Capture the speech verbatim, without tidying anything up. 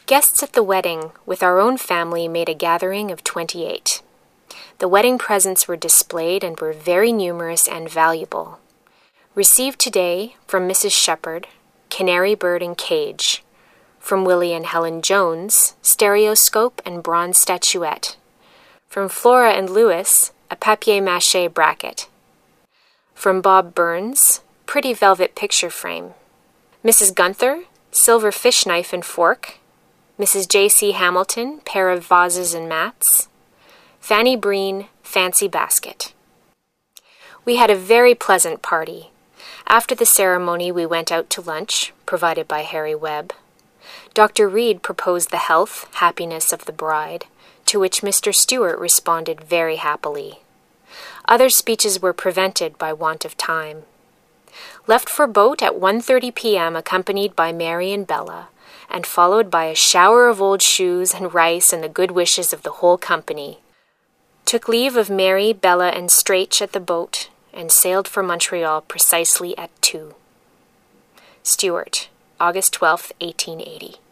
Guests at the wedding with our own family made a gathering of twenty-eight. The wedding presents were displayed and were very numerous and valuable. Received today from Missus Shepherd, canary bird and cage. From Willie and Helen Jones, stereoscope and bronze statuette. From Flora and Lewis, a papier-mâché bracket. From Bob Burns, pretty velvet picture frame. Missus Gunther, silver fish knife and fork. Missus J C Hamilton, pair of vases and mats. Fanny Breen, fancy basket. We had a very pleasant party. After the ceremony, we went out to lunch, provided by Harry Webb. Doctor Reed proposed the health, happiness of the bride, to which Mister Stewart responded very happily. Other speeches were prevented by want of time. Left for boat at one thirty p.m. accompanied by Mary and Bella, and followed by a shower of old shoes and rice and the good wishes of the whole company. Took leave of Mary, Bella, and Straich at the boat, and sailed for Montreal precisely at two. Stewart, August twelfth, eighteen eighty.